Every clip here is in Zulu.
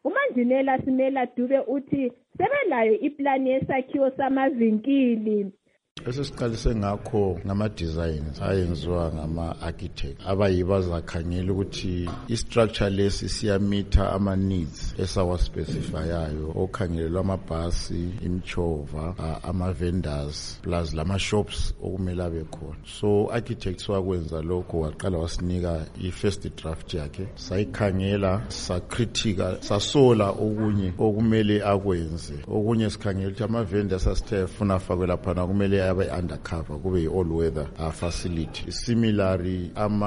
uManjinela Simela Dube uthi sebelayo iplani yesakhiwo samavinkili. Esesiqalise ngakho ngama-designs ayenziwa ngama-architect abayibo azakhangela ukuthi i-structure lesi siyamitha ama-needs esawaspecifayayo okhangelelwa amabhasi, imchova, ama-vendors plus lama-shops okumele abe khona. So architects wakwenza lokho waqala wasinika i-first draft yakhe, sayikhangela, sakritika, sasola okunye okumele akwenze. Okunye sikhangela ukuthi ama-vendors asithe funa afakwe laphana kumele abe undercover kube yi-all weather facility. Similarly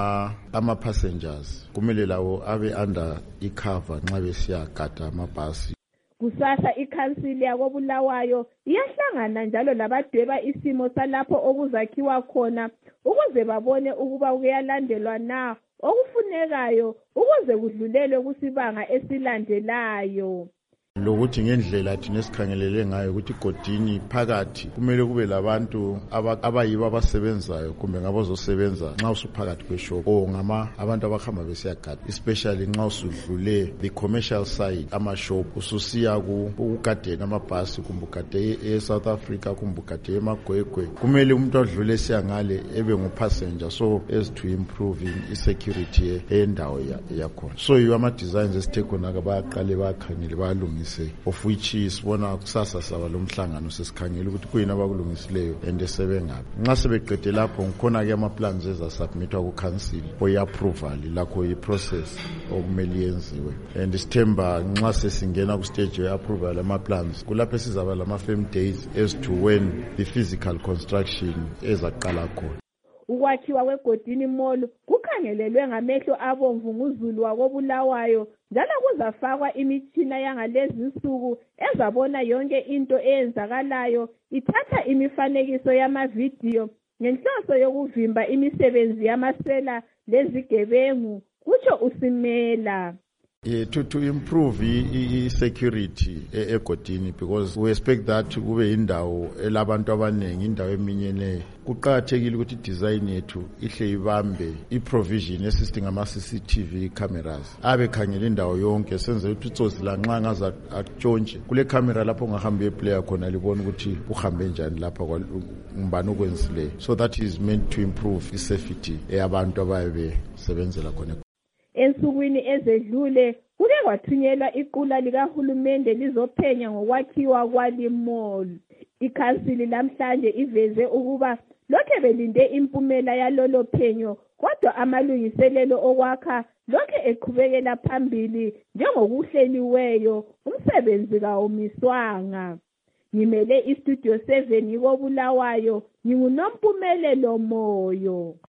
ama-passengers kumele lawo abe under icover nxa besiyagada amabhasi. Kusasa ikhansili yakoBulawayo iyahlangana njalo labadweba isimo salapho okuzakhiwa khona ukuze babone ukuba kuyalandelwa na okufunekayo ukuze kudlulelwe kusibanga esilandelayo. Lokuthi ngendlela thina esikhangelele ngayo ukuthi igodini phakathi kumele kube labantu abayibo abasebenzayo kumbe ngabazosebenza nxa usuphakathi kweshop abantu abahamba besiyagada, especially nxa usudlule the commercial side amashop ususiya ukugadeni amabhasi kumbe ugade e-South Africa kumbe ugade eMagwegwe, kumele umuntu adlule esiyangale ebe ngupassenger, so as to improving i-security endawo yakhona. So yiwo ama-designs esithe khona bayaqale bayakhangele bayalungisa, of which sibona kusasa saba lomhlangano sesikhangela ukuthi kuyini abakulungisileyo and sebengaphi. Nxa sebeqede lapho ngikhona ke ama-plans ezasubmithwa ku-council for i-approval, lakho i-process okumele yenziwe, and sithemba nxa sesingena ku-stage ye-approval ama-plans kulapho sizaba lama-firm days as to when the physical construction ezaqala khona. Ukwakhiwa kwegodini mall kukhangelelwe ngamehlo abomvu nguZulu wakoBulawayo, njalo kuzafakwa imitshina yangalezi nsuku ezabona yonke into eyenzakalayo, ithatha imifanekiso yamavidiyo ngenhloso yokuvimba imisebenzi yamasela lezigebengu, kutsho uSimela. To improve i-security egodini, because we expect that kube indawo elabantu abanengi, indawo eminyeneyo. Kuqakathekile ukuthi design yethu ihle ibambe i-provision esithi ngama-CCTV cameras abekhangela indawo yonke, senze ukuthi utsotsi lanxa ngaze atshontshe kule camera lapho ongahamba iplayer khona libona ukuthi uhambe njani lapha ngubani okwenzileyo. So that is meant to improve i-safety eyabantu ababe sebenzela khona. Ensukwini ezedlule kuke kwathunyelwa iqula likahulumende lizophenya ngokwakhiwa kwali mall. Ikhansili lamhlanje iveze ukuba lokhe belinde impumela yalolo phenyo, kodwa amalungiselelo okwakha lokhe eqhubekela phambili njengokuhleliweyo, umsebenzi kawumiswanga. Ngimele istudio 7 yikoBulawayo, nginguNompumelelo Moyo.